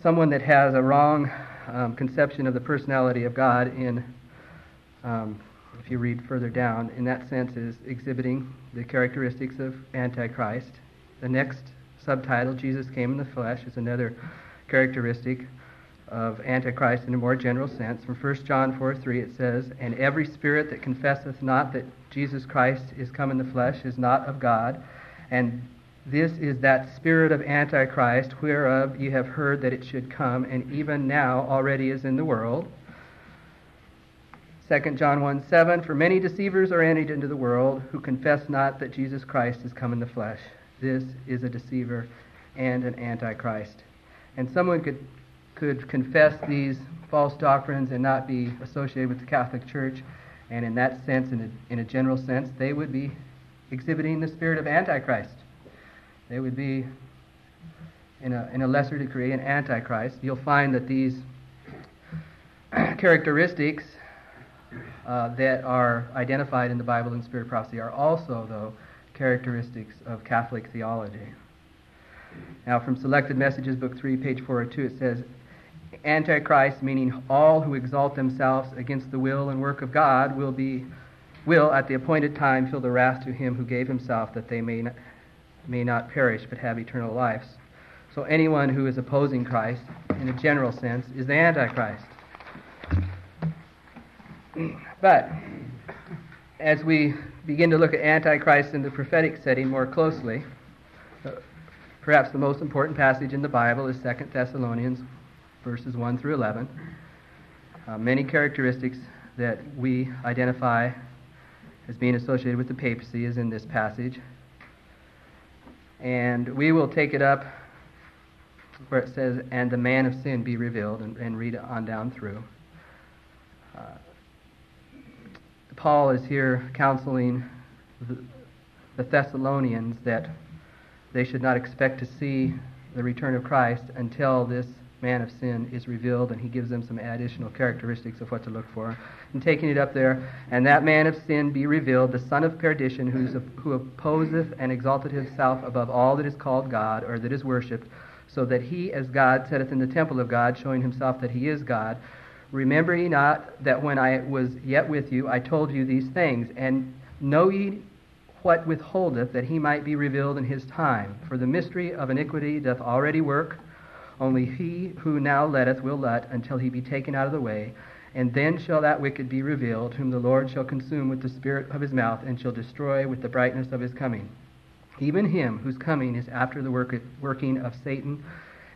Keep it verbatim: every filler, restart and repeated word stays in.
someone that has a wrong um, conception of the personality of God in, um, if you read further down, in that sense is exhibiting the characteristics of Antichrist. The next subtitle, Jesus Came in the Flesh, is another characteristic of Antichrist in a more general sense. From First John four three it says, "And every spirit that confesseth not that Jesus Christ is come in the flesh is not of God, and this is that spirit of Antichrist, whereof ye have heard that it should come, and even now already is in the world." Second John one seven, "For many deceivers are entered into the world, who confess not that Jesus Christ is come in the flesh. This is a deceiver and an Antichrist." And someone could could confess these false doctrines and not be associated with the Catholic Church, and in that sense, in a, in a general sense, they would be exhibiting the spirit of Antichrist. They would be, in a, in a lesser degree, an Antichrist. You'll find that these characteristics uh, that are identified in the Bible and Spirit of Prophecy are also, though, characteristics of Catholic theology. Now, from Selected Messages, Book three, page four oh two, it says, "Antichrist, meaning all who exalt themselves against the will and work of God, will be, will at the appointed time feel the wrath to him who gave himself, that they may not, may not perish but have eternal lives." So anyone who is opposing Christ, in a general sense, is the Antichrist. But as we begin to look at Antichrist in the prophetic setting more closely, uh, perhaps the most important passage in the Bible is Second Thessalonians, verses one through eleven. Uh, many characteristics that we identify as being associated with the papacy is in this passage. And we will take it up where it says, "And the man of sin be revealed," and, and read it on down through. Uh, Paul is here counseling the, the Thessalonians that they should not expect to see the return of Christ until this man of sin is revealed, and he gives them some additional characteristics of what to look for. And taking it up there, "And that man of sin be revealed, the son of perdition, who's a, who opposeth and exalteth himself above all that is called God, or that is worshipped, so that he as God sitteth in the temple of God, showing himself that he is God. Remember ye not that when I was yet with you, I told you these things, and know ye what withholdeth, that he might be revealed in his time. For the mystery of iniquity doth already work, only he who now letteth will let, until he be taken out of the way. And then shall that wicked be revealed, whom the Lord shall consume with the spirit of his mouth, and shall destroy with the brightness of his coming. Even him whose coming is after the work, working of Satan,